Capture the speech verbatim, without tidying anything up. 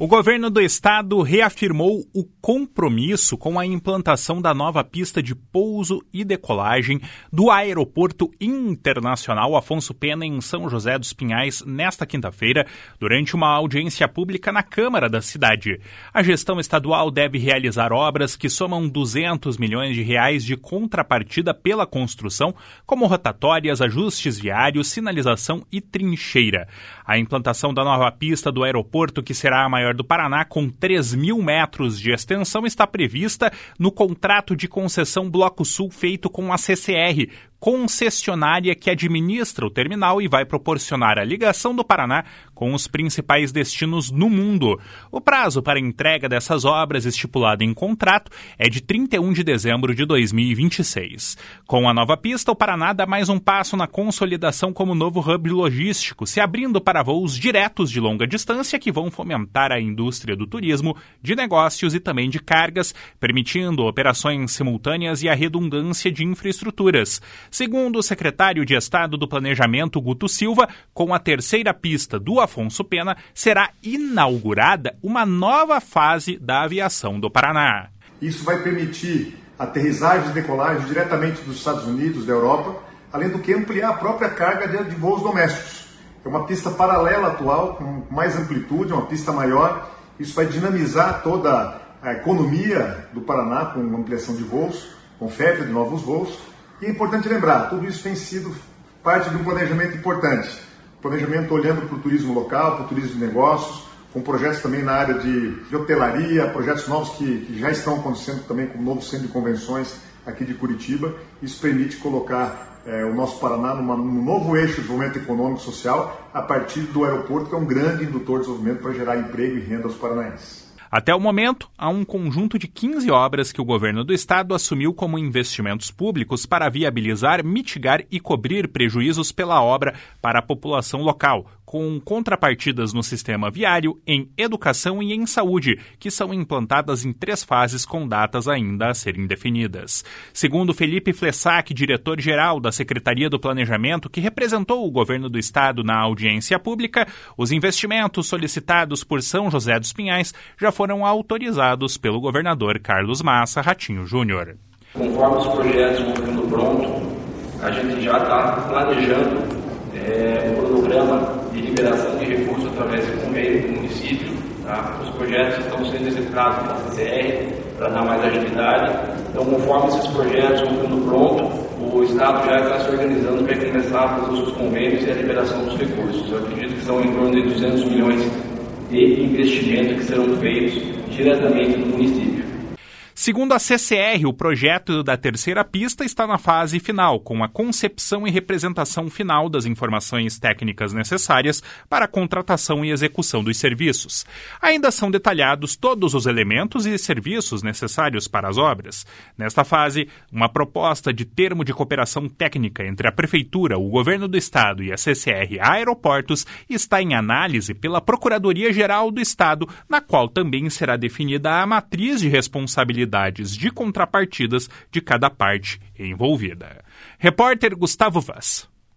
O governo do estado reafirmou o compromisso com a implantação da nova pista de pouso e decolagem do Aeroporto Internacional Afonso Pena em São José dos Pinhais nesta quinta-feira, durante uma audiência pública na Câmara da cidade. A gestão estadual deve realizar obras que somam duzentos milhões de reais de contrapartida pela construção, como rotatórias, ajustes viários, sinalização e trincheira. A implantação da nova pista do aeroporto, que será a maior do Paraná, com três mil metros de extensão, está prevista no contrato de concessão Bloco Sul feito com a C C R, concessionária que administra o terminal e vai proporcionar a ligação do Paraná com os principais destinos no mundo. O prazo para a entrega dessas obras, estipulado em contrato, é de trinta e um de dezembro de dois mil e vinte e seis. Com a nova pista, o Paraná dá mais um passo na consolidação como novo hub logístico, se abrindo para voos diretos de longa distância que vão fomentar a indústria do turismo, de negócios e também de cargas, permitindo operações simultâneas e a redundância de infraestruturas. Segundo o secretário de Estado do Planejamento, Guto Silva, com a terceira pista do Afonso Pena, será inaugurada uma nova fase da aviação do Paraná. Isso vai permitir aterrissagem e decolagem diretamente dos Estados Unidos, da Europa, além do que ampliar a própria carga de voos domésticos. É uma pista paralela à atual, com mais amplitude, uma pista maior. Isso vai dinamizar toda a economia do Paraná com ampliação de voos, com oferta de novos voos. E é importante lembrar, tudo isso tem sido parte de um planejamento importante. Planejamento olhando para o turismo local, para o turismo de negócios, com projetos também na área de, de hotelaria, projetos novos que, que já estão acontecendo também com o novo centro de convenções aqui de Curitiba. Isso permite colocar é, o nosso Paraná numa, num novo eixo de desenvolvimento econômico e social a partir do aeroporto, que é um grande indutor de desenvolvimento para gerar emprego e renda aos paranaenses. Até o momento, há um conjunto de quinze obras que o governo do estado assumiu como investimentos públicos para viabilizar, mitigar e cobrir prejuízos pela obra para a população local, com contrapartidas no sistema viário, em educação e em saúde, que são implantadas em três fases com datas ainda a serem definidas. Segundo Felipe Flessac, diretor-geral da Secretaria do Planejamento, que representou o governo do estado na audiência pública, os investimentos solicitados por São José dos Pinhais já foram autorizados pelo governador Carlos Massa Ratinho Júnior. Conforme os projetos vão ficando prontos, a gente já está planejando é, o cronograma de liberação de recursos através do convênio do município. Tá? Os projetos estão sendo executados pela C C R para dar mais agilidade. Então, conforme esses projetos vão ficando prontos, o Estado já está se organizando para começar a fazer os convênios e a liberação dos recursos. Eu acredito que são em torno de duzentos milhões de investimento que serão feitos diretamente no município. Segundo a C C R, o projeto da terceira pista está na fase final, com a concepção e representação final das informações técnicas necessárias para a contratação e execução dos serviços. Ainda são detalhados todos os elementos e serviços necessários para as obras. Nesta fase, uma proposta de termo de cooperação técnica entre a Prefeitura, o Governo do Estado e a C C R Aeroportos está em análise pela Procuradoria-Geral do Estado, na qual também será definida a matriz de responsabilidade de contrapartidas de cada parte envolvida. Repórter Gustavo Vaz.